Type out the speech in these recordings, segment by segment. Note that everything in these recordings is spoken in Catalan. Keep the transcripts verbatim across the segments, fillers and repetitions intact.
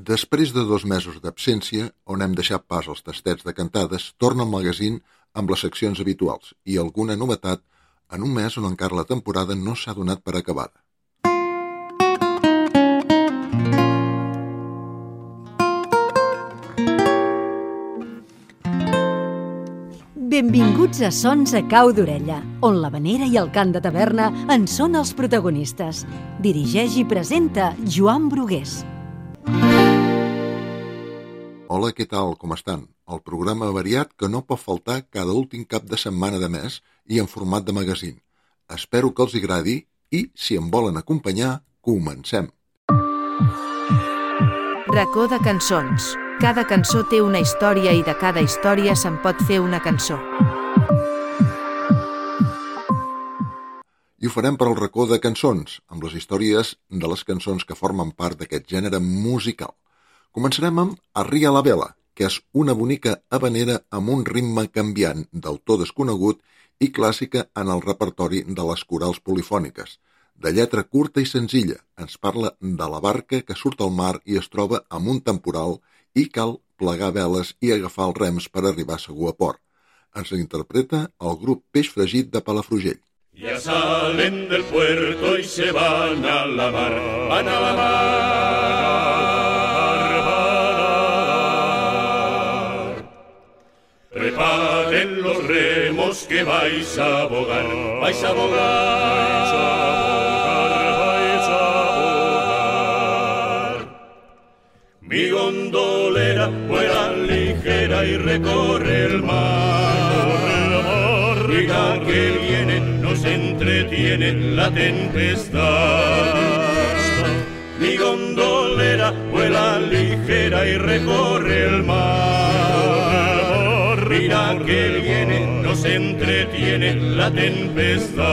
Després de dos mesos d'absència, on hem deixat pas als tastets de cantades, torna al magazín amb les seccions habituals i alguna novetat en un mes on encara la temporada no s'ha donat per acabada. Benvinguts a Sons a Cau d'Orella, on l'havanera i el cant de taverna en són els protagonistes. Dirigeix i presenta Joan Brugués. Hola, què tal? Com estan? El programa variat que no pot faltar cada últim cap de setmana de mes i en format de magazín. Espero que els agradi i, si em volen acompanyar, comencem. Racó de cançons. Cada cançó té una història i de cada història se'n pot fer una cançó. I ho farem per al racó de cançons, amb les històries de les cançons que formen part d'aquest gènere musical. Començarem amb Arria la vela, que és una bonica havanera amb un ritme canviant d'autor desconegut i clàssica en el repertori de les corals polifòniques. De lletra curta i senzilla, ens parla de la barca que surt al mar i es troba amb un temporal i cal plegar veles i agafar els rems per arribar segur a port. Ens interpreta el grup Peix Fregit de Palafrugell. Ya salen del puerto y se van a la mar, van a la mar. Preparen los remos que vais a bogar, vais a bogar, vais a bogar. Mi gondolera vuela ligera y recorre el mar. Mira que viene, nos entretiene la tempestad. Mi gondolera vuela ligera y recorre el mar. Mira que viene, nos entretiene la tempestad.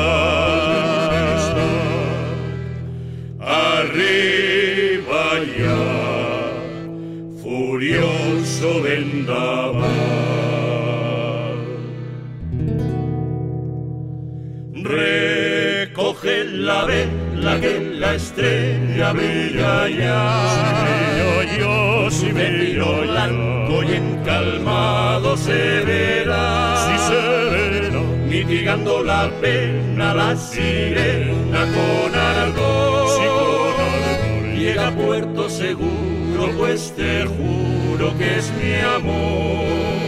Arriba ya, furioso vendaval. Recoge la vela que la estrella brilla ya. Si brillo yo, si brillo blanco y encalmado se verá. Si se verá, mitigando la pena la sirena con algo. Si con algo llega a puerto seguro, pues te juro que es mi amor.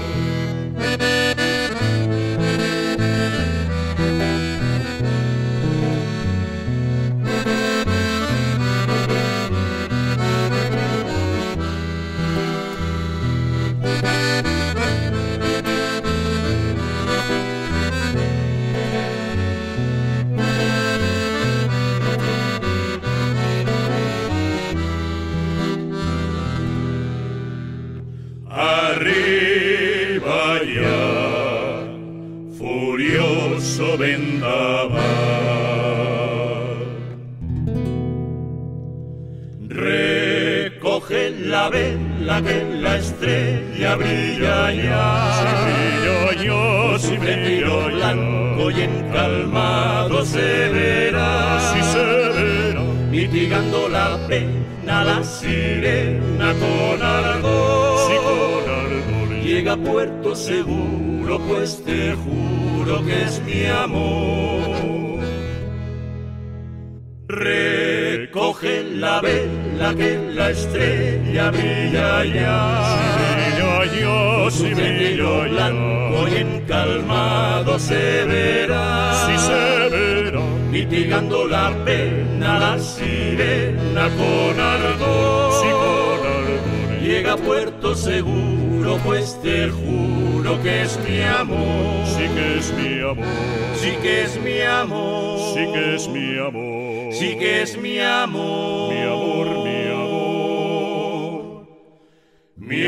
Arriba ya, furioso vendaval. Recoge la vela que la estrella brilla ya. Si brillo yo, si brillo blanco y encalmado se verá. Si se verá, mitigando la pena la sirena con ardor. Llega a puerto seguro, pues te juro que es mi amor. Recoge la vela que la estrella brilla ya. Si brillo yo, si brillo blanco y encalmado se verá. Si se verá, mitigando la pena la sirena con ardor. Si con ardor llega a puerto seguro, pues te juro que es mi amor. Sí que es mi amor. Sí que es mi amor. Sí que es mi amor. Sí que es mi amor. Mi amor, mi amor. Mi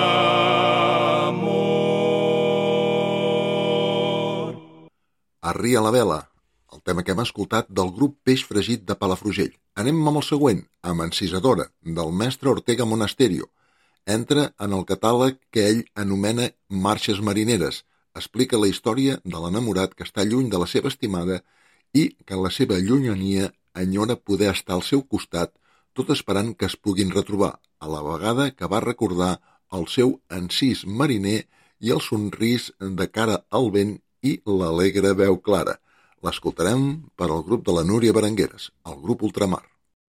amor. Arria la vela, el tema que hem escoltat del grup Peix Fregit de Palafrugell. Anem amb el següent, amb Encisadora, del mestre Ortega Monasterio. Entra en el catàleg que ell anomena Marxes marineres. Explica la història de l'enamorat que està lluny de la seva estimada i que en la seva llunyania enyora poder estar al seu costat, tot esperant que es puguin retrobar. a la vegada que va recordar el seu encís mariner i el somrís de cara al vent i l'alegre veu clara. L'escoltarem per al grup de la Núria Berengueres, el grup Ultramar.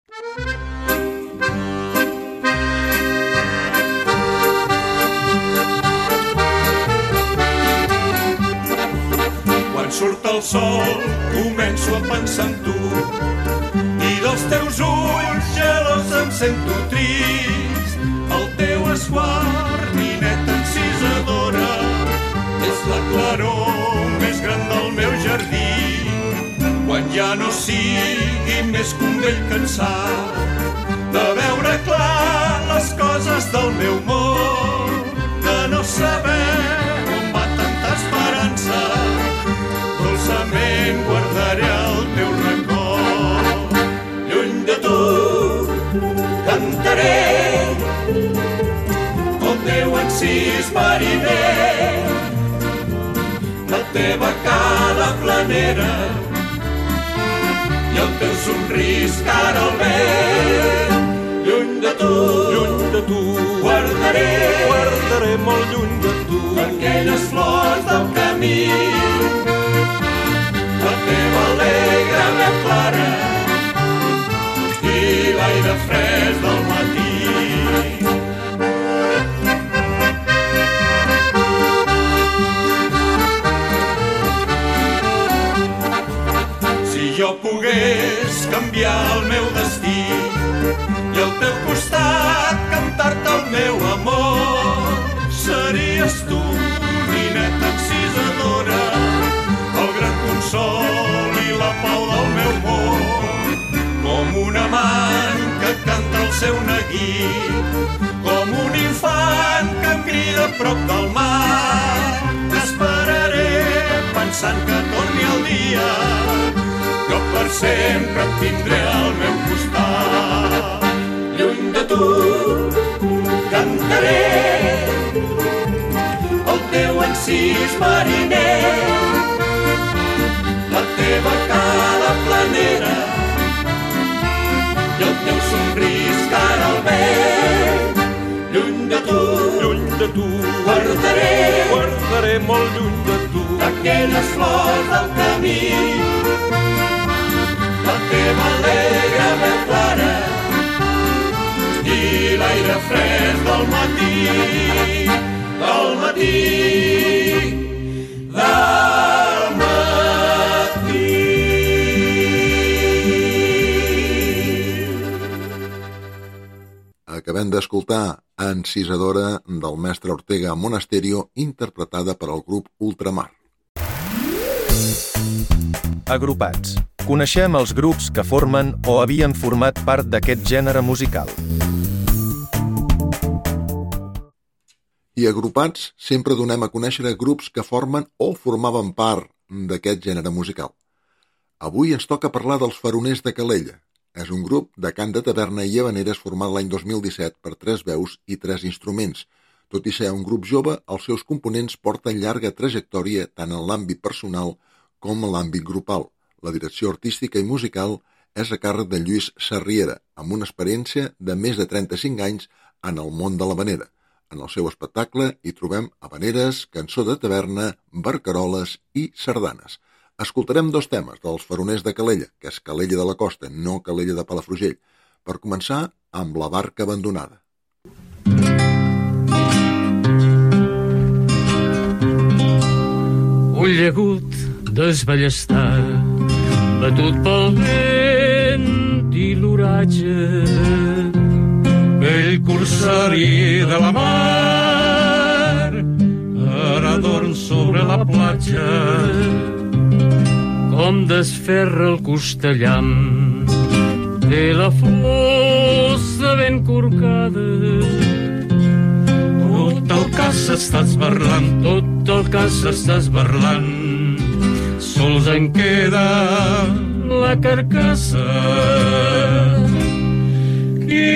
Quan surt el sol començo a pensar en tu i dels teus ulls gelós em sento trist. El teu esguard, nineta encisadora, és la claror més gran del meu jardí. Quan ja no sigui més que un vell cansat de veure clar les coses del meu món, de no saber on va tanta esperança, dolçament guardaré el teu record. Lluny de tu cantaré el teu encís mariner, la teva cara planera i el teu somrís cara al vent. Lluny de tu, lluny de tu, guardaré, guardaré molt lluny de tu aquelles flors del camí, la teva alegre veu clara i l'aire fresc del matí. Si jo pogués canviar el meu destí i al teu costat cantar-te el meu amor, series tu, nineta encisadora, el gran consol i la pau del meu món. Com un amant que canta el seu neguit, com un infant que em crida a prop del mar, t'esperaré pensant que torni el dia, jo per sempre et tindré al meu costat. Lluny de tu cantaré el teu encís mariner, la teva cara planera i el teu somrís cara al vent. Lluny de tu, lluny de tu, guardaré, guardaré molt lluny de tu aquelles flors del camí, la teva alegre veu clara i l'aire fresc del matí, del matí, del matí. Acabem d'escoltar Encisadora del mestre Ortega Monasterio, interpretada per al grup Ultramar. Agrupats. Coneixem els grups que formen o havien format part d'aquest gènere musical. I agrupats sempre donem a conèixer grups que formen o formaven part d'aquest gènere musical. Avui ens toca parlar dels Faroners de Calella. És un grup de cant de taverna i havaneres format l'any dos mil disset per tres veus i tres instruments. Tot i ser un grup jove, els seus components porten llarga trajectòria tant en l'àmbit personal com en l'àmbit grupal. La direcció artística i musical és a càrrec de Lluís Sarriera, amb una experiència de més de trenta-cinc anys en el món de l'havanera. En el seu espectacle hi trobem havaneres, cançó de taverna, barcaroles i sardanes. Escoltarem dos temes dels Faroners de Calella, que és Calella de la Costa, no Calella de Palafrugell. Per començar, amb La barca abandonada. Un llagut desballestat, batut pel vent i l'oratge, vell corsari de la mar, ara dorm sobre la platja, com desferra el costellam, té la fossa ben corcada. Tot el cas s'està esberlant, tot el cas s'està esberlant, sols en queda la carcassa. Qui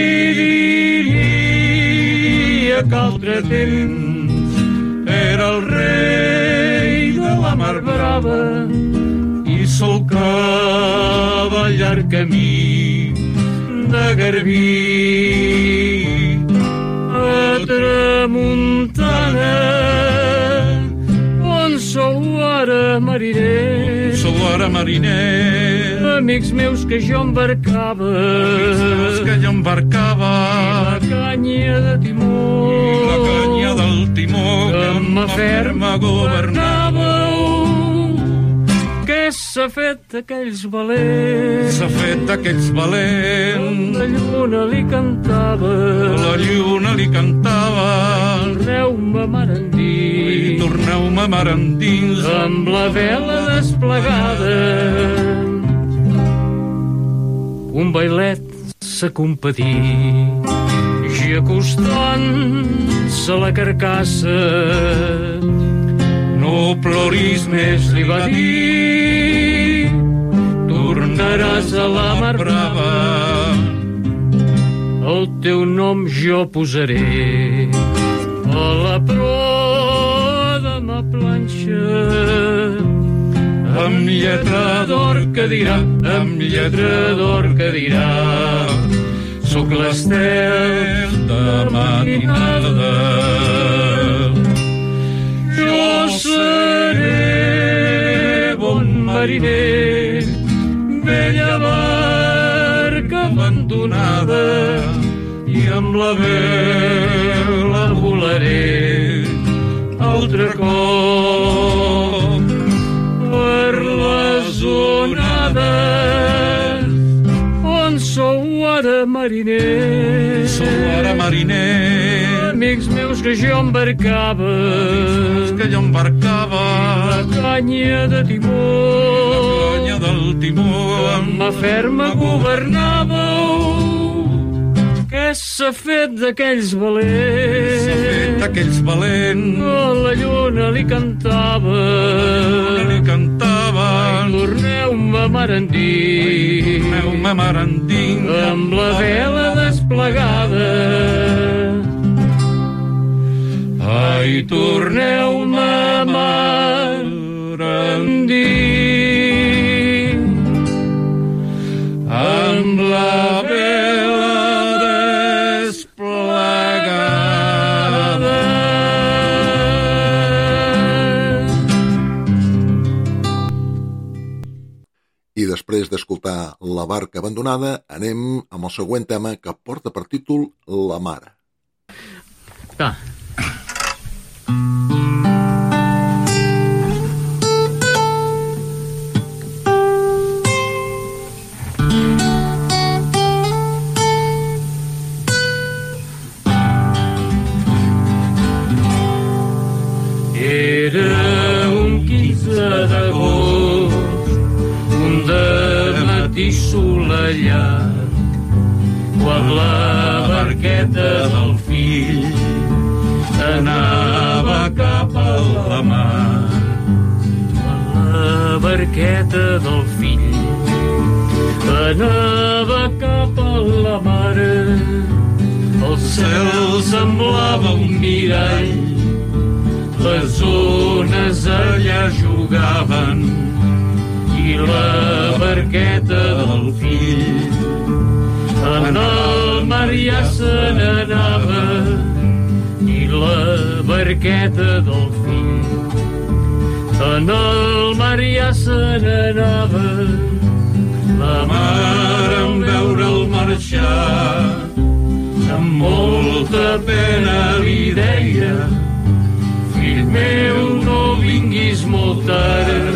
diria que altre temps era el rei de la mar brava i solcava el llarg camí de Garbí. mariner, sou ara mariner. Amics meus que jo embarcava, amics meus que jo embarcava, la canya de timó, la canya del timó que amb mà ferma governàveu. Què s'ha fet d'aquells valents? S'ha fet d'aquells valents. La lluna li cantava, la lluna li cantava. Torneu-me mar endins, torneu-me mar endins, amb la vela desplegada. Un bailet s'ha competit, i acostant-se a la carcassa, no ploris més, li va dir, tornaràs a la mar brava. El teu nom jo posaré a la proa de ma planxa, amb lletra d'or que dirà, amb lletra d'or que dirà, soc l'estel de matinada. Jo seré bon mariner, vella barca abandonada, i amb la vela volaré altre cop per les onades. On sou ara mariner, sou ara mariner, amics meus que jo embarcava, que jo embarcava, la canya de timó, la canya del timó, amb mà ferma governàveu. Què s'ha fet d'aquells valents? S'ha fet d'aquells valents. La lluna li cantava, la lluna li cantava. Ai, torneu-me mar endins, torneu-me mar endins, amb la vela desplegada. Ai, torneu-me mar endins, amb la vela desplegada. I després d'escoltar La barca abandonada, anem amb el següent tema que porta per títol La mare. Ah. Era un quinze d'agost, un dematí assolellat, quan la barqueta del fill anava cap a la mar. La barqueta del fill anava cap a la mar. El cel semblava un mirall, les ones allà jugaven, i la barqueta del fill en el mar ja se n'anava, i la barqueta del fill en el mar ja se n'anava. La mare, en veure'l marxar, amb molta pena li deia: fill meu, no vinguis molt tard,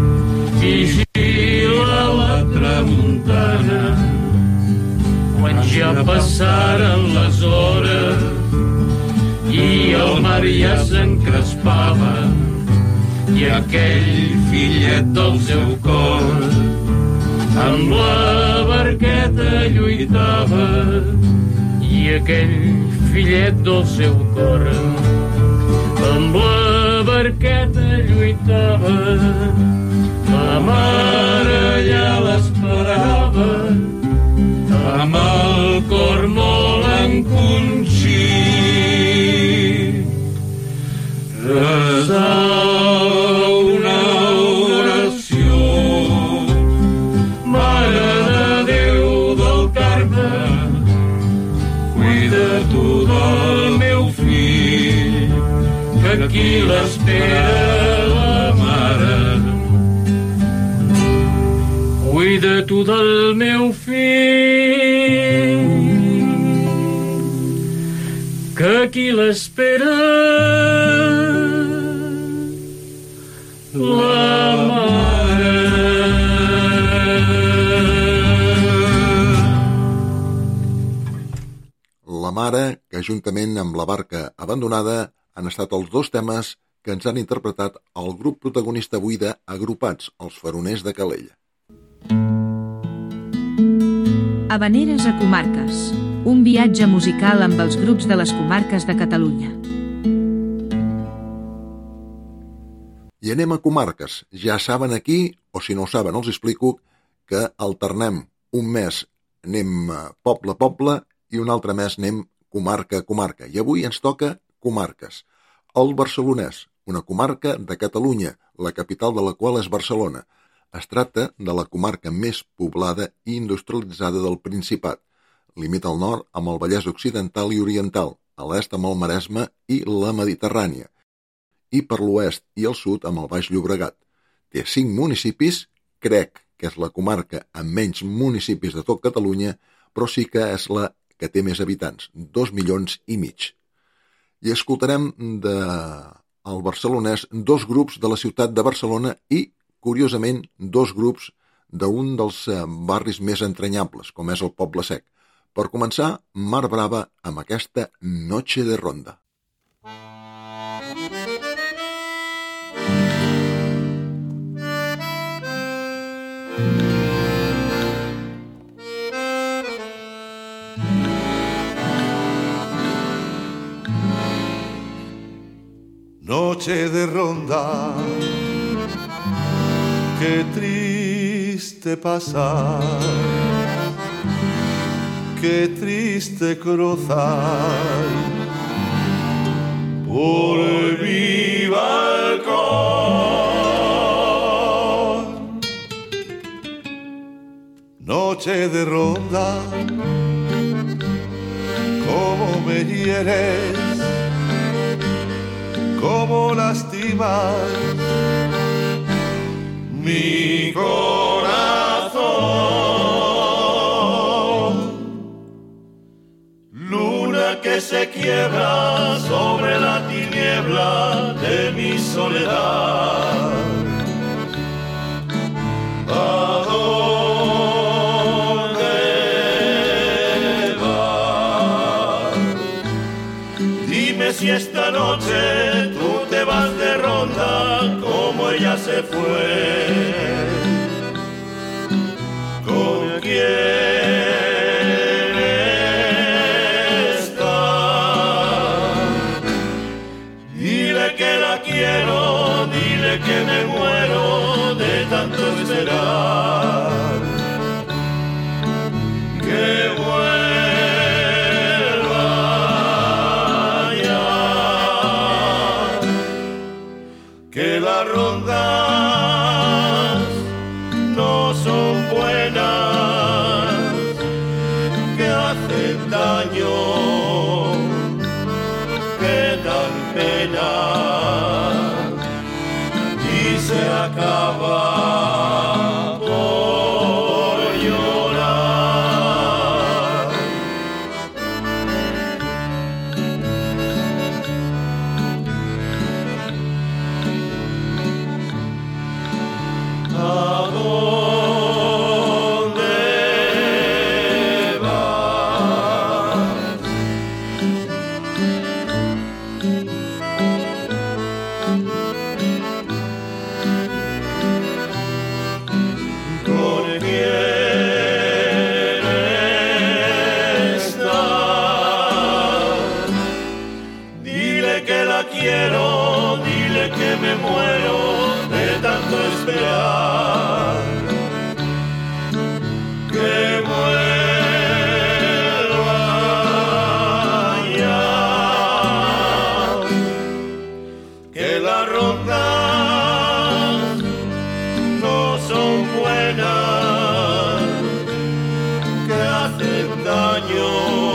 vigila la tramuntana. Quan ja passaren les hores i el mar ja s'encrespava, i aquell fillet del seu cor amb la barqueta lluitava, i aquell fillet del seu cor amb la barqueta lluitava. La mare ja l'esperava, amb el cor molt enconxit. Resava una oració: Mare de Déu del Carme, cuida tu del meu fill, que aquí l'espera la mare. cuida tu del meu fill, que aquí l'espera la mare. La mare, que juntament amb la barca abandonada han estat els dos temes que ens han interpretat el grup protagonista avui de Agrupats, els Faroners de Calella. Havaneres a comarques, un viatge musical amb els grups de les comarques de Catalunya. I anem a comarques. Ja saben aquí, o si no ho saben els explico, que alternem un mes anem poble a poble i un altre mes anem comarca a comarca. I avui ens toca comarques. El Barcelonès, una comarca de Catalunya, la capital de la qual és Barcelona. Es tracta de la comarca més poblada i industrialitzada del Principat. Limita al nord amb el Vallès Occidental i Oriental, a l'est amb el Maresme i la Mediterrània, i per l'oest i el sud amb el Baix Llobregat. Té cinc municipis, crec que és la comarca amb menys municipis de tot Catalunya, però sí que és la que té més habitants, dos milions i mig. I escoltarem de el Barcelonès dos grups de la ciutat de Barcelona i, curiosament, dos grups d'un dels barris més entranyables, com és el Poble Sec. Per començar, Mar Brava amb aquesta Noche de Ronda. Noche de ronda, qué triste pasar, qué triste cruzar por mi balcón. Noche de ronda, cómo me hieres, cómo lastimas mi corazón. Luna que se quiebra sobre la tiniebla de mi soledad. ¿A dónde vas? Dime si esta noche tú te vas de ronda como ella se fue. ¿Con quién está? Dile que la quiero, dile que me muero de tanto esperar. Que vuelva ya, que las rondas no son buenas, que hacen daño, que dan pena y se acaba por llorar. ¿A dónde vas? ¿Con quién estás? Dile que la quiero, dile que me muero de tanto esperar. Que vuelva ya, que las rondas no son buenas, que hacen daño,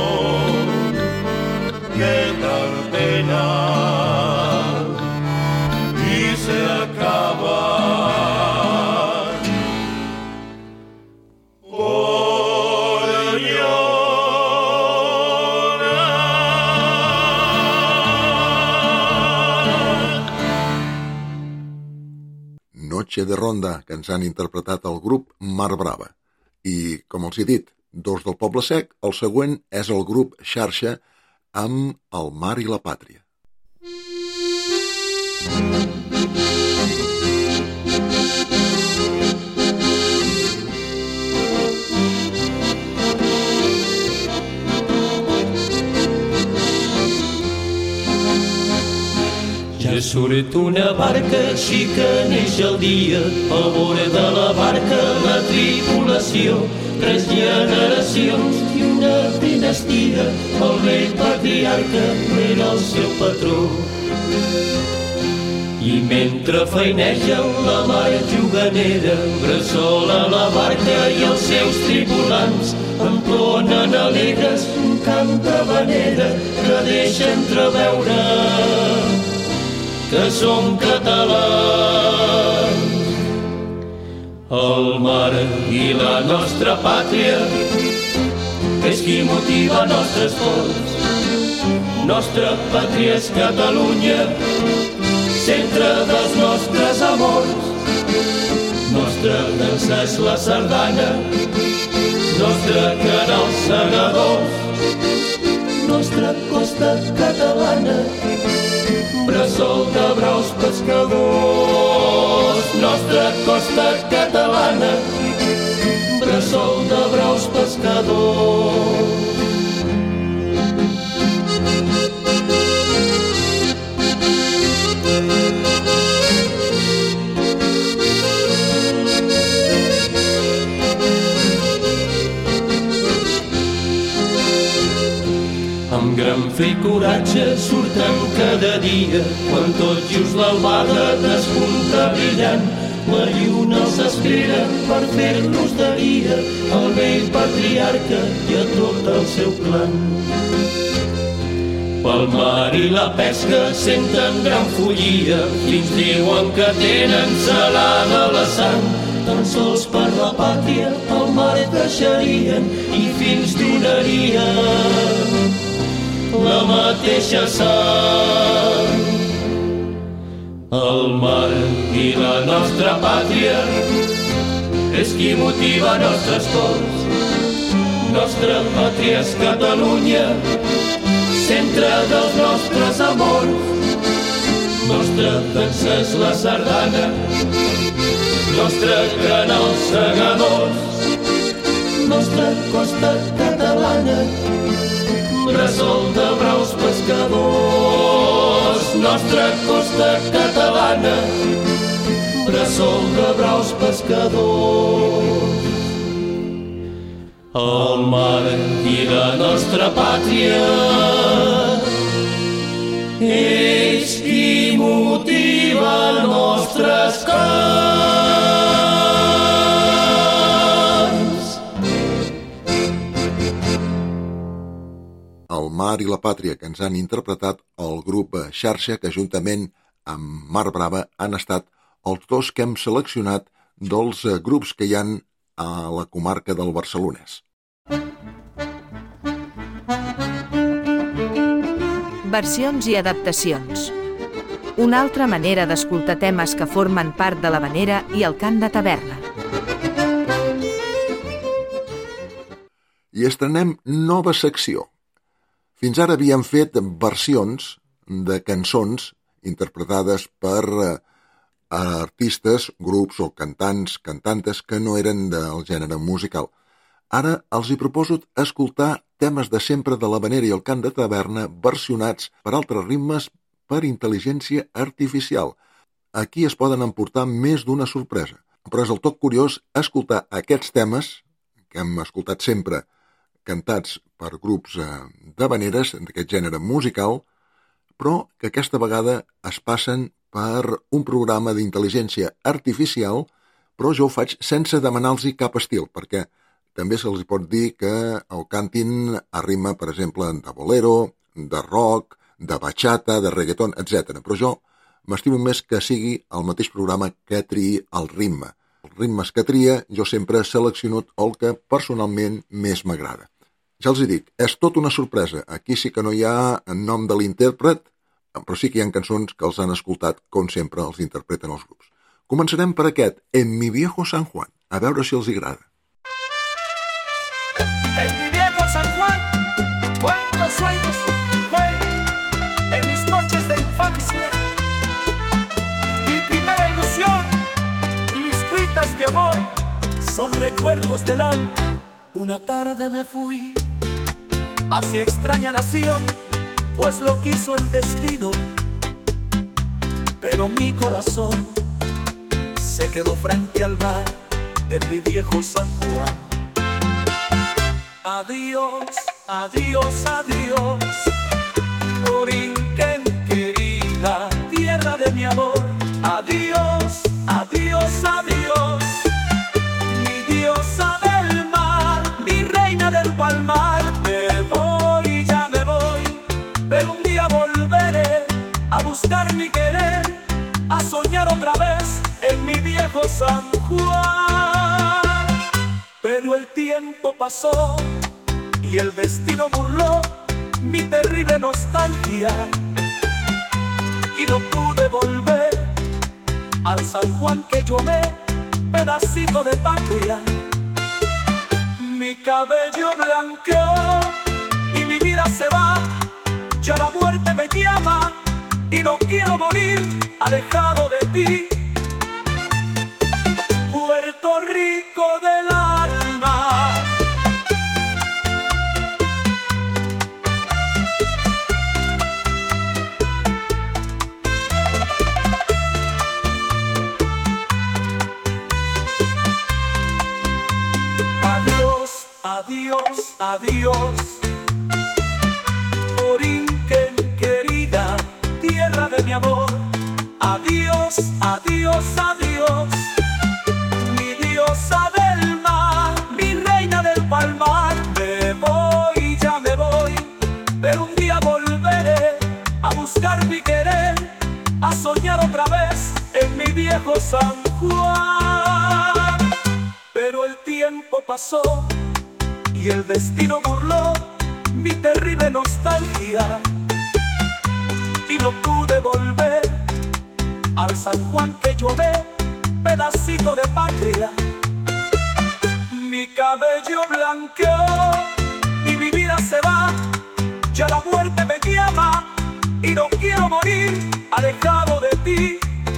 que dan pena y se acaban Noche de Ronda, que ens han interpretat el grup Mar Brava. I, com els he dit, dos del Poble Sec, el següent és el grup Xarxa amb El Mar i la Pàtria. Ja surt una barca així que neix el dia, al vora de la barca la tripulació, tres generacions i una dinastia, el vell patriarca era el seu patró. I mentre feineja la mar juganera, bressol a la barca i els seus tripulants entonen alegres un cant d'havanera que deixa entreveure que som catalans. El mar i la nostra pàtria és qui motiva nostres cors. Nostra pàtria és Catalunya, centre dels nostres amors. Nostra dansa és la sardana, nostre canal segadors, nostra costa catalana, bressol de braus pescadors. Nostra costa catalana, bressol de braus pescadors. Amb gran fe i coratge surten cada dia, quan tot just l'albada despunta brillant, la lluna els espera per fer-los de dia, el vell patriarca i a tot el seu clan. Pel mar i la pesca senten gran follia, fins diuen que tenen salada la sang, tan sols per la pàtria el mar deixarien i fins donarien la mateixa sang. El mar i la nostra pàtria és qui motiva nostres cors. Nostra pàtria és Catalunya, centre dels nostres amors. Nostra dansa és la sardana, nostre canal segadors, nostra costa catalana, bressol de braus pescadors. Nostra costa catalana, bressol de braus pescadors. El mar i la nostra pàtria és qui motiva nostres cants. El mar i la pàtria que ens han interpretat el grup Xarxa, que juntament amb Mar Brava han estat els dos que hem seleccionat dels grups que hi han a la comarca del Barcelonès. Versions i adaptacions. Una altra manera d'escoltar temes que formen part de l'havanera i el cant de taverna. I estrenem nova secció. Fins ara havíem fet versions de cançons interpretades per artistes, grups o cantants, cantantes que no eren del gènere musical. Ara els hi proposo escoltar temes de sempre de l'havanera i el cant de taverna versionats per altres ritmes per intel·ligència artificial. Aquí es poden emportar més d'una sorpresa, però és el tot curiós escoltar aquests temes que hem escoltat sempre cantats per grups d'havaneres d'aquest gènere musical, però que aquesta vegada es passen per un programa d'intel·ligència artificial, però jo ho faig sense demanar-los cap estil, perquè també se'ls pot dir que el cantin a ritme, per exemple, de bolero, de rock, de bachata, de reggaeton, etcètera. Però jo m'estimo més que sigui el mateix programa que triï el ritme. Els ritmes que tria jo sempre selecciono el que personalment més m'agrada. Ja els hi dic, és tot una sorpresa. Aquí sí que no hi ha nom de l'intèrpret, però sí que hi ha cançons que els han escoltat, com sempre els interpreten els grups. Començarem per aquest, En mi viejo San Juan, a veure si els agrada. En mi viejo San Juan, cuántos sueños fue en mis noches de infancia. Mi primera ilusión y mis gritas de amor son recuerdos del alma. Una tarde me fui hacia extraña nación, pues lo quiso el destino, pero mi corazón se quedó frente al mar de mi viejo San Juan. Adiós, adiós, adiós, Borinquen querida, tierra de mi amor. Adiós, adiós, adiós, mi diosa del mar, mi reina del palmar. Me voy, ya me voy, pero un día volveré a buscar mi querer, a soñar otra vez en mi viejo San Juan. Pero el tiempo pasó y el destino burló mi terrible nostalgia, y no pude volver al San Juan que yo amé, pedacito de patria. Mi cabello blanqueó y mi vida se va, ya la muerte me llama y no quiero morir alejado de ti. Puerto Rico del alma. Adiós, adiós, adiós, Borinquen querida, tierra de mi amor. Adiós, adiós, adiós, mi diosa del mar, mi reina del palmar. Me voy, ya me voy, pero un día volveré a buscar mi querer, a soñar otra vez en mi viejo San Juan. Pero el tiempo pasó y el destino burló mi terrible nostalgia, y no pude volver al San Juan que yo amé, pedacito de patria. Mi cabello blanqueó y mi vida se va, ya la muerte me llama y no quiero morir alejado de ti.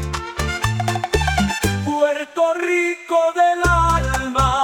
Puerto Rico del alma.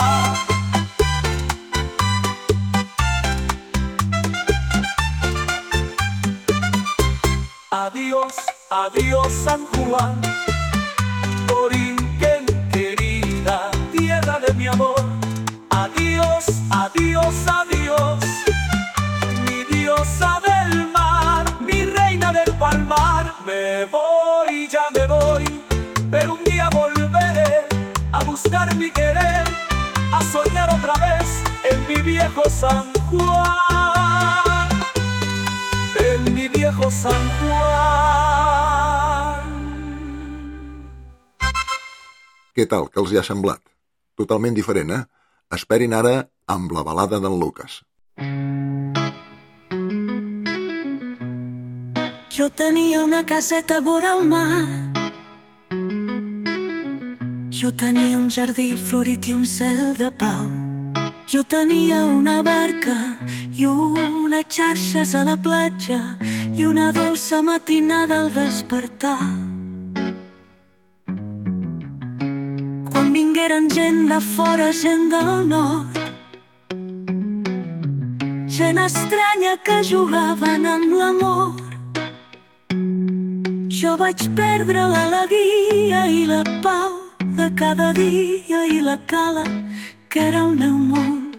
Adiós, adiós San Juan, Borinquen querida, tierra de mi amor. Adiós, adiós, adiós, mi diosa del mar, mi reina del palmar. Me voy, ya me voy, pero un día volveré a buscar mi querer, a soñar otra vez en mi viejo San Juan, en mi viejo San Juan. Què tal, què els hi ha semblat? Totalment diferent, eh? Esperin ara amb la balada d'en Lucas. Jo tenia una caseta vora el mar, jo tenia un jardí florit i un cel de pau. Jo tenia una barca i unes xarxes a la platja i una dolça matinada al despertar. Quan vingueren gent de fora, gent del nord, gent estranya que jugaven amb l'amor, jo vaig perdre l'alegria i la pau de cada dia i la cala que era el meu món.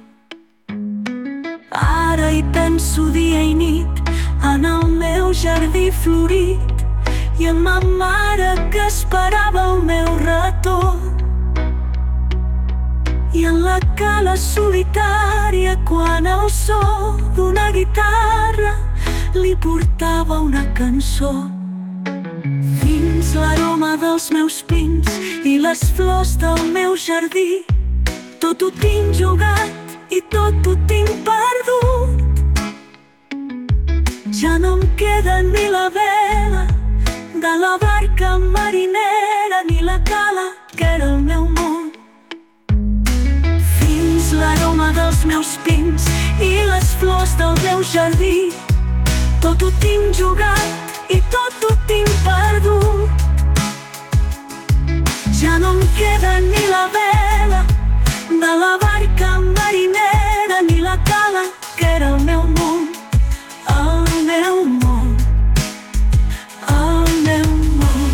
Ara hi penso dia i nit en el meu jardí florit i en ma mare que esperava el meu retorn, i en la cala solitària quan el so d'una guitarra li portava una cançó. Fins l'aroma dels meus pins i les flors del meu jardí, tot ho tinc jugat i tot ho tinc perdut. Ja no em queda ni la vela de la barca marinera ni la cala dels meus pins i les flors del meu jardí. Tot ho tinc jugat i tot ho tinc perdut. Ja no em queda ni la vela de la barca marinera ni la cala que era el meu món, el meu món, el meu món.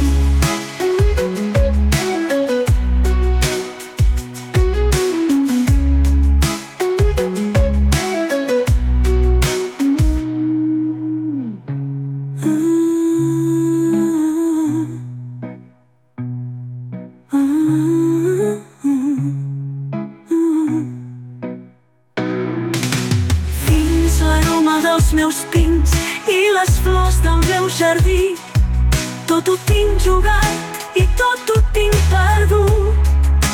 Els meus pins i les flors del meu jardí. Tot ho tinc jugat i tot ho tinc perdut.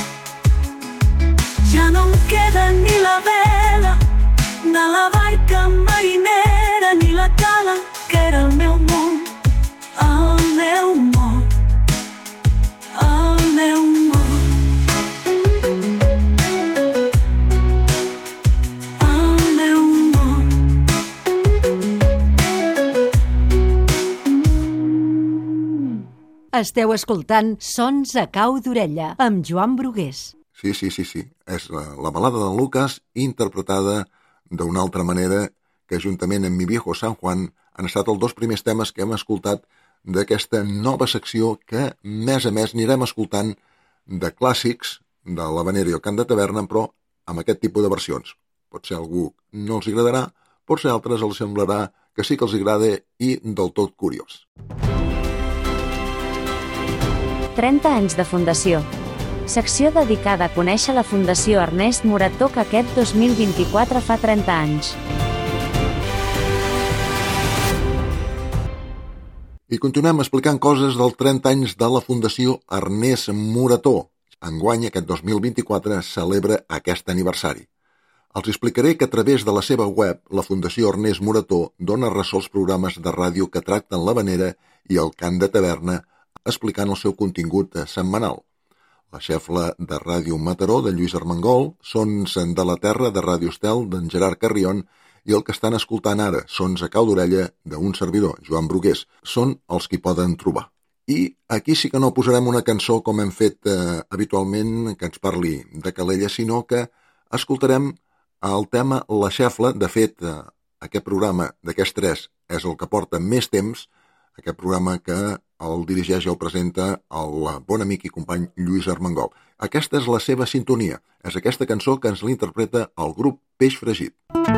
Ja no em queda ni la vela de la barca marinera ni la cala que era el meu món, el meu món, el meu món. Esteu escoltant Sons a cau d'orella amb Joan Brugués. Sí, sí, sí, sí. És la, la balada de Lucas interpretada d'una altra manera que juntament amb Mi Viejo San Juan han estat els dos primers temes que hem escoltat d'aquesta nova secció que mes a mes anirem escoltant de clàssics de l'havanera i el cant de taverna, però amb aquest tipus de versions. Potser algú no els agradarà, potser altres els semblarà que sí que els agrada i del tot curiós. trenta anys de fundació. Secció dedicada a conèixer la Fundació Ernest Morató que aquest dos mil vint-i-quatre fa trenta anys. I continuem explicant coses dels trenta anys de la Fundació Ernest Morató. Enguany, aquest dos mil vint-i-quatre, celebra aquest aniversari. Els explicaré que a través de la seva web, la Fundació Ernest Morató dona ressò als programes de ràdio que tracten l'havanera i el cant de taverna, explicant el seu contingut setmanal. La xefla de Ràdio Mataró, de Lluís Armengol, Sons de la Terra, de Ràdio Estel, d'en Gerard Carrion, i el que estan escoltant ara, Sons a cau d'orella, d'un servidor, Joan Brugués. Són els que hi poden trobar. I aquí sí que no posarem una cançó com hem fet eh, habitualment, que ens parli de Calella, sinó que escoltarem el tema La xefla. De fet, eh, aquest programa d'aquests tres és el que porta més temps, aquest programa que el dirigeix i el presenta el bon amic i company Lluís Armengol. Aquesta és la seva sintonia. És aquesta cançó que ens l'interpreta el grup Peix Fregit.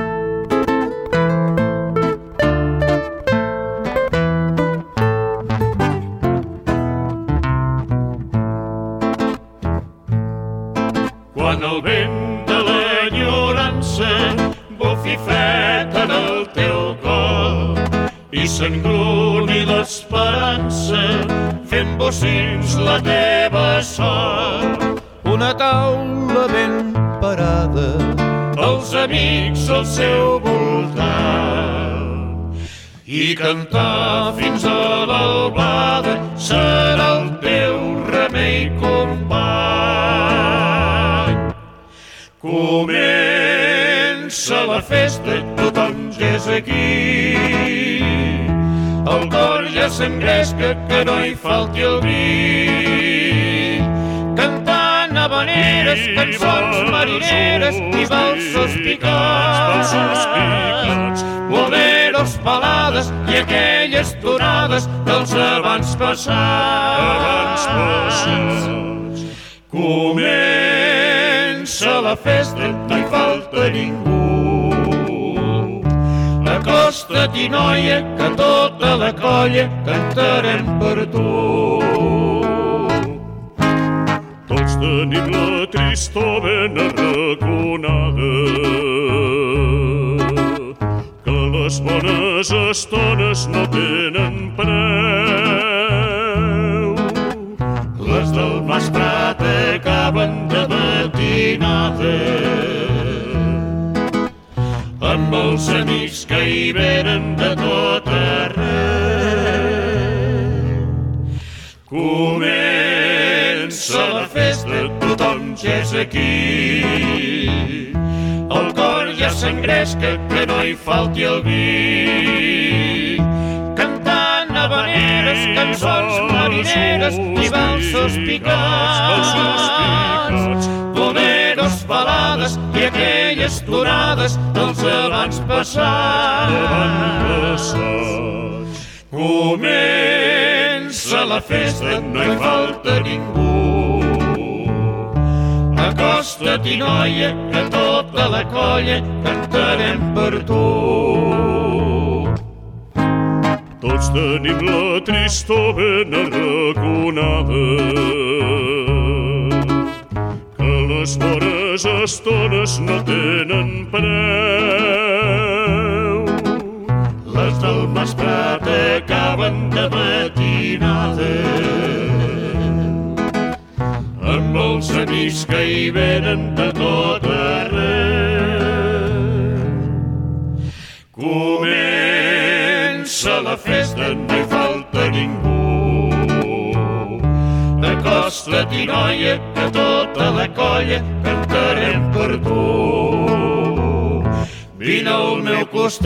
Quan el vent de l'enyorança bufi fred en el teu cor i s'engruni l'esperança fent bocins la teva sort. Una taula ben parada, els amics al seu voltant, i cantar fins a l'albada serà el teu remei, company. Comença la festa, tothom ja és aquí, el cor ja s'engresca, que no hi falti el vi. Cantant habaneres, cançons marineres i valsos picats, boleros, balades i aquelles tonades dels abans passats. Comença la festa, no hi falta ningú. Acosta-t'hi, noia, que tota la colla cantarem per tu. Tots tenim la tristor ben arraconada, que les bones estones no tenen preu. Les del Mas Prat acaben de matinada, amb els amics que hi venen de tot arreu. Comença la festa, tothom ja és aquí, el cor s'engresca, que no hi falti el vi. Cantant habaneres, cançons marineres i valsos picats, boleros, balades i aquelles tonades dels abans passats. Comença la festa, no hi falta ningú. Acosta-t'hi, noia, que tota la colla cantarem per tu. Tots tenim la tristor ben arraconada, que les bones estones no tenen preu. Les del Masprat acaben de matinada, amb els amics que hi venen de tot arreu. Comença la festa, no hi falta ningú. Acosta-t'hi, noia, que tota la colla cantarem per tu. Vine al meu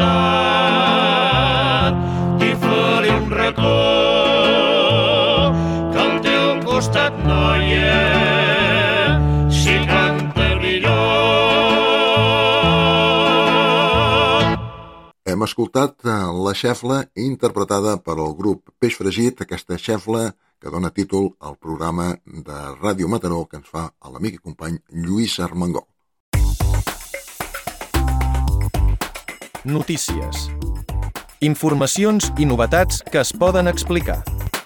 costat, t'hi faré un racó, que al teu costat, noia, s'hi canta millor. Hem escoltat la xefla interpretada per el grup Peix Fregit, aquesta xefla que dona títol al programa de Ràdio Mataró que ens fa l'amic i company Lluís Armengol. Notícies. Informacions i novetats que es poden explicar.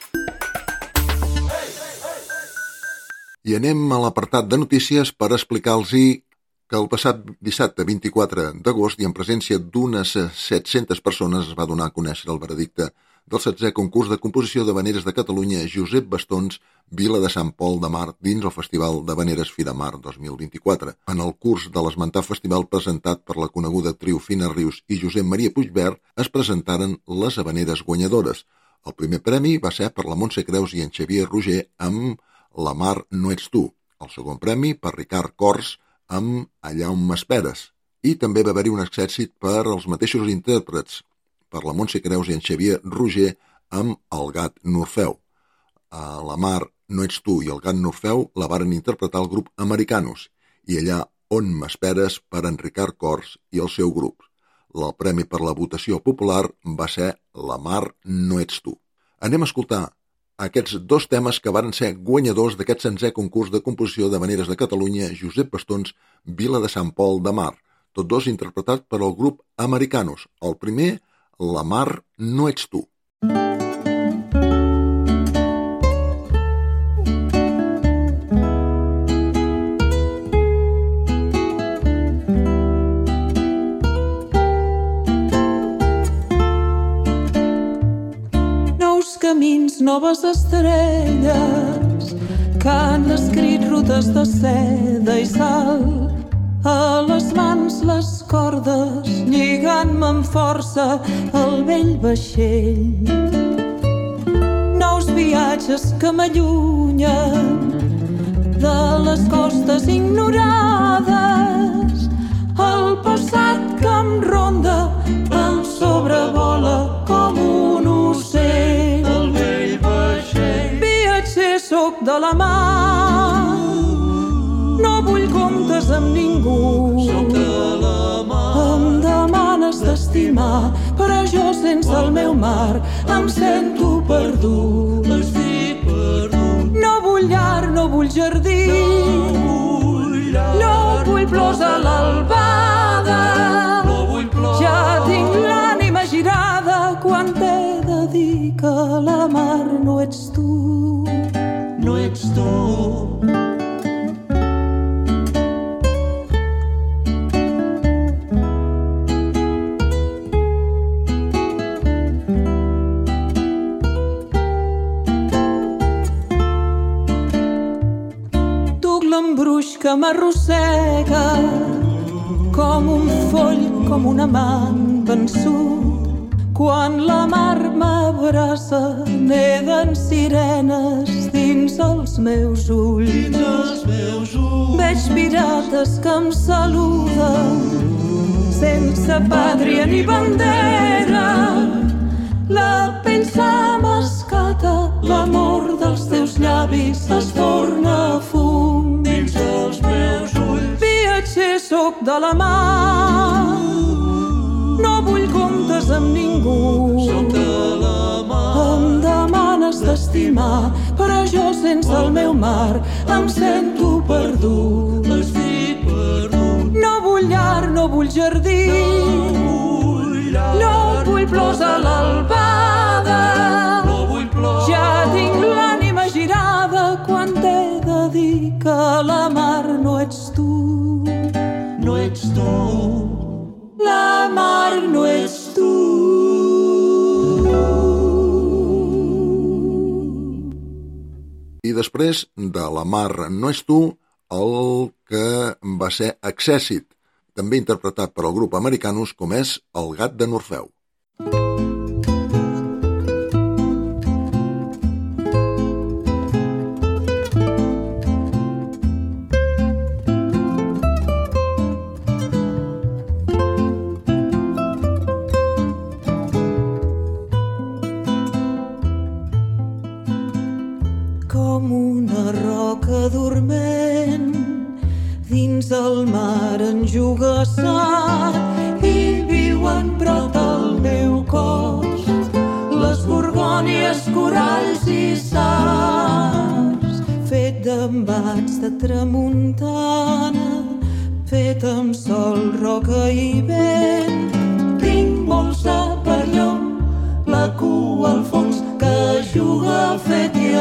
I anem a l'apartat de notícies per explicar-los que el passat dissabte vint-i-quatre d'agost i en presència d'unes set-centes persones es va donar a conèixer el veredicte del setzè concurs de composició d'havaneres de Catalunya Josep Bastons Vila de Sant Pol de Mar dins el Festival d'Havaneres Firamar dos mil vint-i-quatre. En el curs de l'esmentat festival presentat per la coneguda trio Fina Rius i Josep Maria Puigvert es presentaren les havaneres guanyadores. El primer premi va ser per la Montse Creus i en Xavier Roger amb La Mar no ets tu. El segon premi per Ricard Cors amb Allà on m'esperes. I també va haver-hi un èxit per als mateixos intèrprets, per la Montse Creus i en Xavier Roger amb El gat n'Orfeu. A La Mar no ets tu i El gat n'Orfeu la varen interpretar el grup Americanos i Allà on m'esperes per en Ricard Cors i el seu grup. El premi per la votació popular va ser La Mar no ets tu. Anem a escoltar aquests dos temes que varen ser guanyadors d'aquest setzè concurs de composició d'havaneres de Catalunya Josep Bastons Vila de Sant Pol de Mar, tots dos interpretats per el grup Americanos. El primer, La Mar no ets tu. Nous camins, noves estrelles que han escrit rutes de seda i sal. A les mans les cordes, lligant-me amb força al vell vaixell. Nous viatges que m'allunyen de les costes ignorades. El passat que em ronda em sobrevola com un ocell. El vell vaixell. Viatger sóc de la mar, no vull comptes amb ningú. Soc de la mar. Em demanes d'estimar, però jo sense el meu mar em sento perdut. Estic perdut. No vull llar, no vull jardí, no vull llar, no vull plors a l'albada. No vull plors. Ja tinc l'ànima girada quan t'he de dir que la mar no ets tu. No ets tu. L'embruix que m'arrossega com un foll, com un amant vençut. Quan la mar m'abraça, neden sirenes dins els meus ulls. Dins els meus ulls. Veig pirates que em saluden sense pàtria ni bandera. La pell s'ha mascata, l'amor dels teus llavis es torna fum dins els meus ulls. Viatger sóc de la mar, no vull comptes amb ningú. Sóc de la mar. Em demanes d'estimar, però jo sense el meu mar em sento perdut. Estic perdut. No vull llar, no vull jardí, no vull llar, no vull plors a l'albada, no vull plors. Ja tinc l'ànima girada quan t'he de dir que la mar no ets tu. No ets tu. La mar no ets tu. I després de La mar no és tu, el que va ser Accessit, també interpretat per el grup Americanus, com és El gat de n'Orfeu. Com una roca dorment dins el mar enjogassat, i viuen prop del meu cos les gorgònies, coralls i sards. Fet d'embats de tramuntana, fet amb sol, roca i vent, tinc molsa per llom, la cua al fons que juga fet i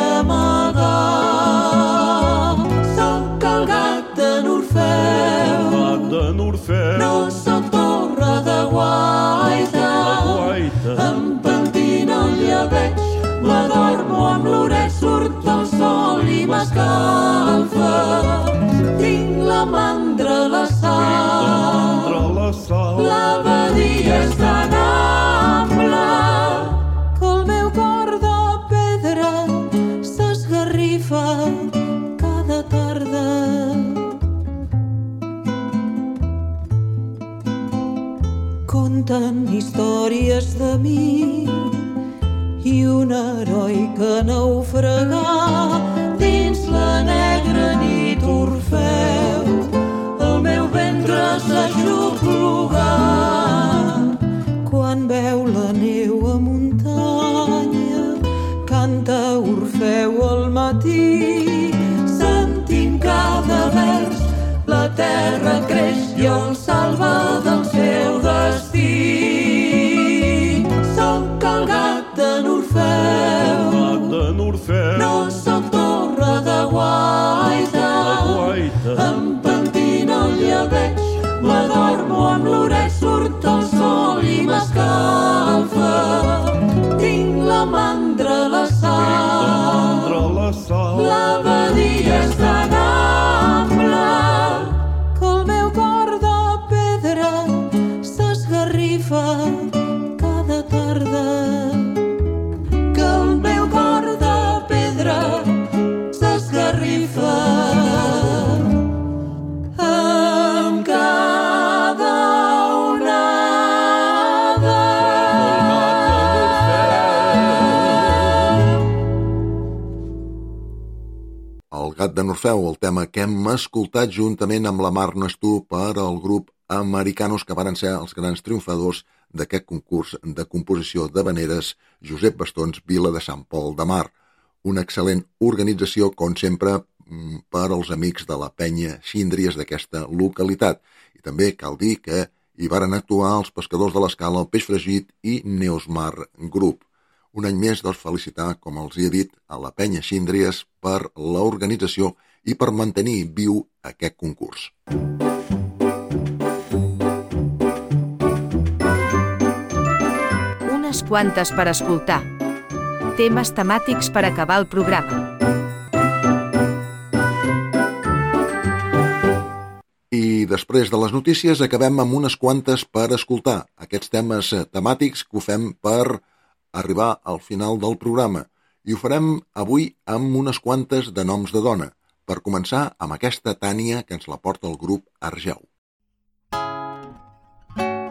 amagat. Soc el gat de n'Orfeu, gat de n'Orfeu. No soc torre de guaita, em pentino el llebeig, m'adormo amb l'oreig, surt el sol i m'escalfa. Tinc la mandra a la sal, la badia és tan ampla que el meu cor de pedra s'esgarrifa cada tarda. Conten històries de mi i un heroi que naufragà dins la negra nit Orfeu. El meu ventre s'aixopluga quan veu la neu a muntanya. Canta Orfeu al matí, sentint cada vers, la terra creix i el salva del seu destí. Soc el gat de n'Orfeu, gat de n'Orfeu. No soc torre de guaita, em pentino el llebeig, m'adormo amb l'oreig, surt el sol i m'escalfa. Tinc la mandra a la sal, la badia és tan ampla que el meu cor de pedra s'esgarrifa cada tarda. Que el meu cor de pedra s'esgarrifa amb cada onada. El gat de n'Orfeu, el tema que hem escoltat juntament amb La mar no és tu per al grup Americanus, que varen ser els grans triomfadors d'aquest concurs de composició d'havaneres Josep Bastons, Vila de Sant Pol de Mar. Una excel·lent organització, com sempre, per als amics de la penya Síndries d'aquesta localitat. I també cal dir que hi varen actuar els pescadors de l'Escala, el Peix Fregit i Neusmar Group. Un any més, doncs, felicitar, com els he dit, a la penya Síndries per l'organització i per mantenir viu aquest concurs. Unes quantes per escoltar. Temes temàtics per acabar el programa. I després de les notícies acabem amb unes quantes per escoltar. Aquests temes temàtics que ho fem per arribar al final del programa. I ho farem avui amb unes quantes de noms de dona. Per començar amb aquesta Tània que ens la porta el grup Argeu.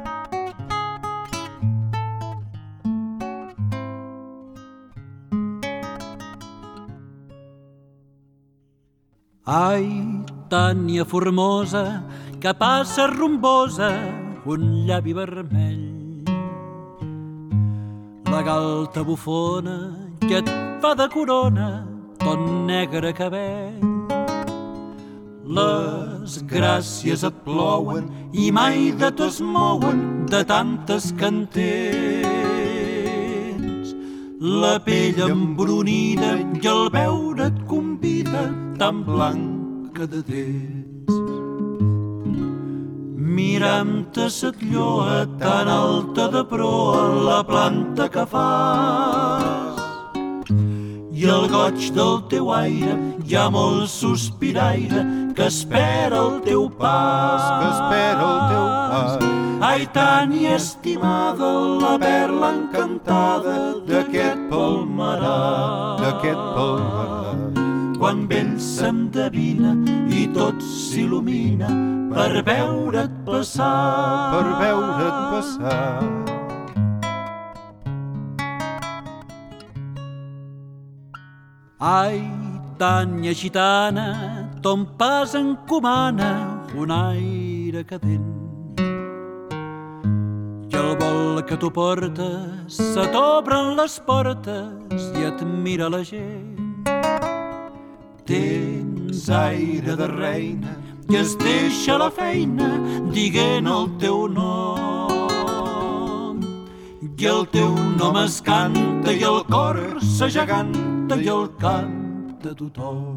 Ai, Tània formosa, que passa rumbosa, un llavi vermell. La galta bufona que et fa de corona ton negre cabell. Les gràcies et plouen i mai de tu es mouen de tantes que en tens. La pell embrunida i el veure et convida tan blanca de dents. Mirant-te set lloa tan alta de proa la planta que fas, i el goig del teu aire hi ha molt sospiraire que espera el teu pas. Que espera el teu pas. Ai, Tània estimada, la perla encantada d'aquest palmerar. D'aquest palmerar. Quan vent s'endevina i tot s'il·lumina per veure't passar. Per veure't passar. Ai, Tània gitana, ton pas encomana un aire cadent. I el vol que tu portes se t'obren les portes i et mira la gent. Tens aire de reina i es deixa la feina dient el teu nom. I el teu nom es canta i el cor s'ageganta i el canta tothom.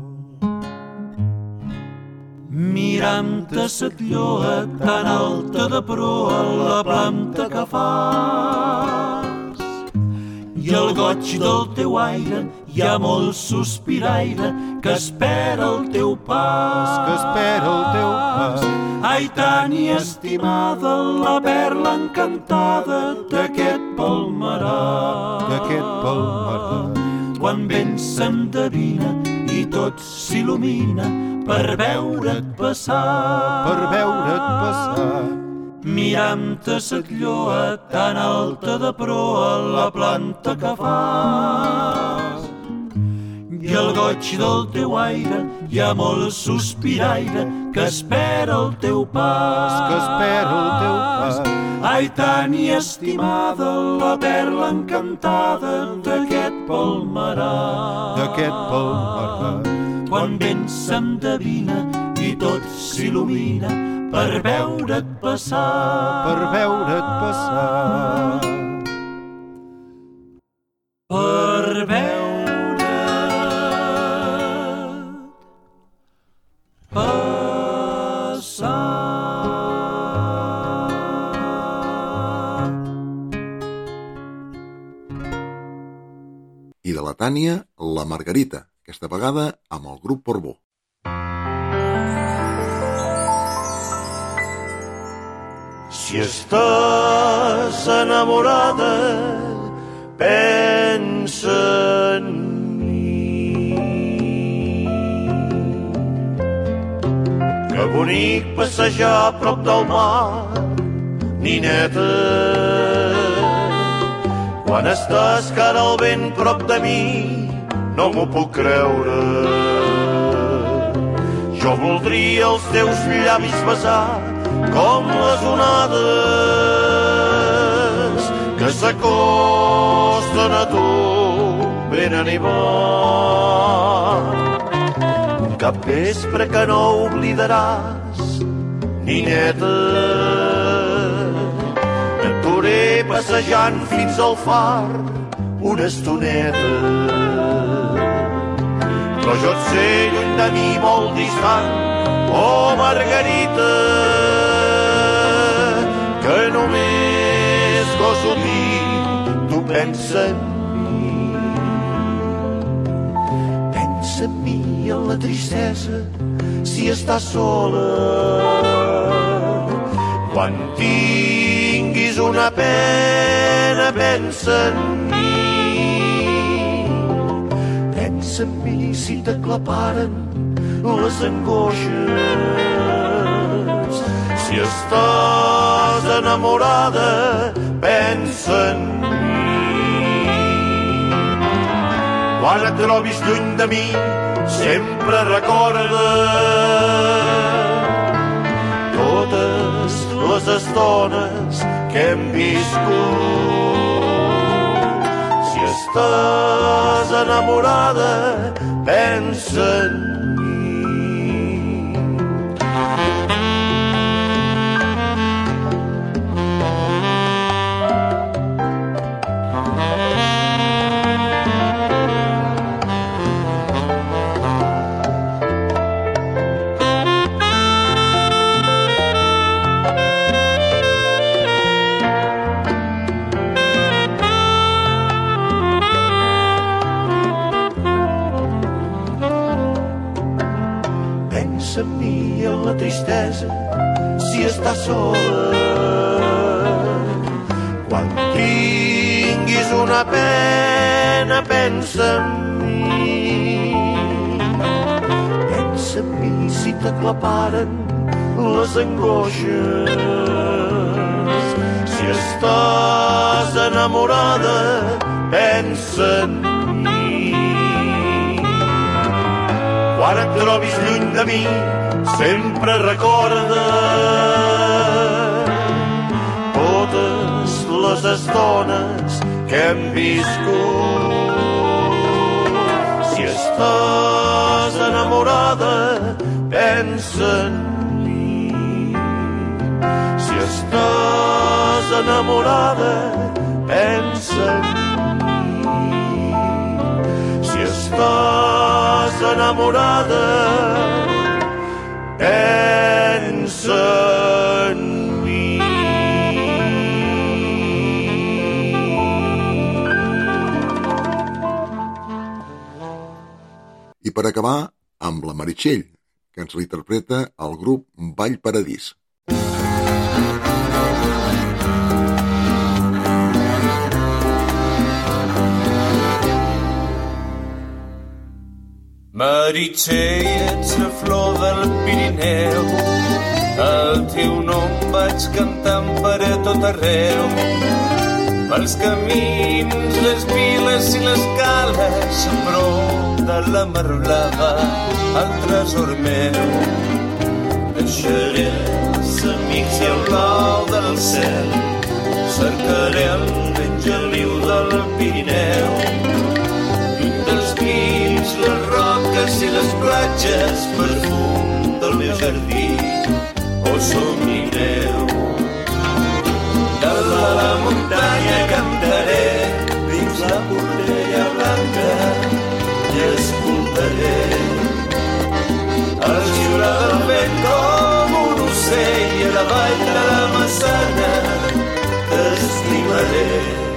Mirant-te set lloa tan alta de proa la planta que fas, i el goig del teu aire hi ha molt sospiraire que espera el teu pas. Que espera el teu pas. Ai, Tània estimada, la perla encantada d'aquest palmerar. D'aquest palmerar. Quan vent s'endevina i tot s'il·lumina per veure't passar. Per veure't passar. Mirant-te set lloa tan alta de proa la planta que fas, i el goig del teu aire hi ha molt sospiraire que espera el teu pas. Que espera el teu pas. Ai, Tània estimada, la perla encantada d'aquest palmerar. D'aquest palmerar. Quan vent s'endevina i tot s'il·lumina per veure't passar. Per veure't passar. Per veure't I de la Tània, la Margarita, aquesta vegada amb el grup Portbou. Si estàs enamorada, pensa en mi. Que bonic passejar a prop del mar, nineta. Quan estàs cara al vent prop de mi, no m'ho puc creure. Jo voldria els teus llavis besar com les onades que s'acosten a tu, venen i van. Cap vespre que no oblidaràs, nineta. T'aturé passejant fins al far una estoneta. Però jo et sé lluny de mi molt distant, oh Margarita, que només goso dir, tu pensa en mi. Pensa en mi en la tristesa, si estàs sola. Quan tinguis una pena, pensa en mi. Pensa en mi si t'aclaparen les angoixes. Si estàs enamorada, pensa en mi. Quan et trobis lluny de mi, sempre recorda totes les estones que hem viscut. Si estàs enamorada, pensa en tristesa si estàs sola. Quan tinguis una pena, pensa en mi. Pensa en mi si t'aclaparen les angoixes. Si estàs enamorada, pensa en mi. Quan et trobis lluny de mi, sempre recorda totes les estones que hem viscut. Si estàs enamorada, pensa en mi. Si estàs enamorada, pensa en mi. Si estàs enamorada, pensa en mi. I per acabar, amb la Meritxell, que ens l'interpreta el grup Vall Paradís. Meritxell, ets la flor del Pirineu, el teu nom vaig cantant per a tot arreu. Pels camins, les viles i les cales, prop de la mar blava, el tresor meu. Deixaré els amics i el blau del cel, cercaré el vent geliu del Pirineu. Lluny dels pins, les roques i les platges, perfum del meu jardí, oh somni meu. Dalt de la muntanya cantaré, dins la portella blanca i escoltaré el xiular del vent com un ocell, i a la vall de la Massana t'estimaré.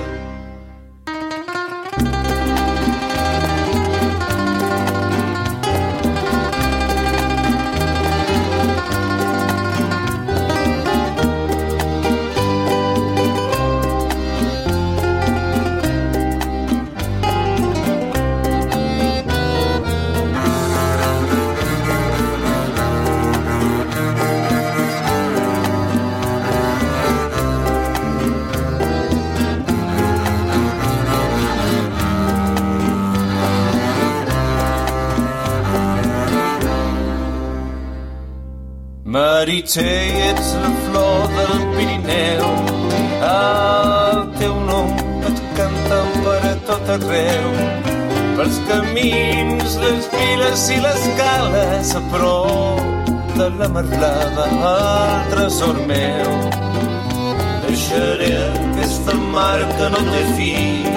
Meritxell, ets la flor del Pirineu, el teu nom vaig cantant per a tot arreu. Pels camins, les viles i les cales, a prop de la mar blava, el tresor meu. Deixaré aquesta mar que no té fi,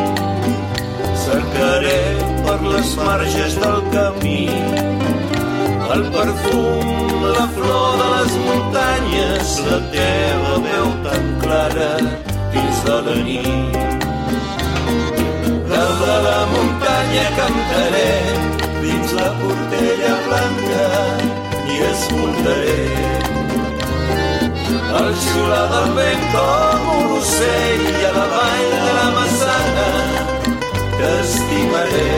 cercaré per les marges del camí el perfum, la flor de les muntanyes, la teva veu tan clara dins de la nit. Dalt de la muntanya cantaré, dins la portella blanca i escoltaré el xiular del vent com un ocell, i a la vall de la Massana t'estimaré.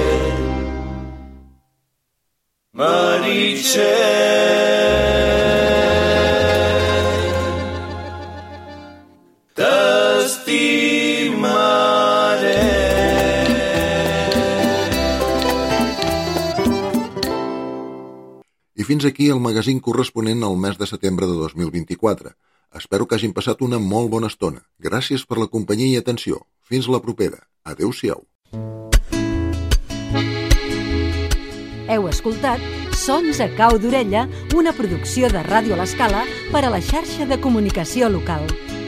Meritxell, t'estimaré. fins aquí el magazín corresponent al mes de setembre de dos mil vint-i-quatre. Espero que hagin passat una molt bona estona. Gràcies per la companyia i atenció. Fins la propera. Adéu-siau. Heu escoltat Sons a cau d'orella, una producció de Ràdio a l'Escala per a la xarxa de comunicació local.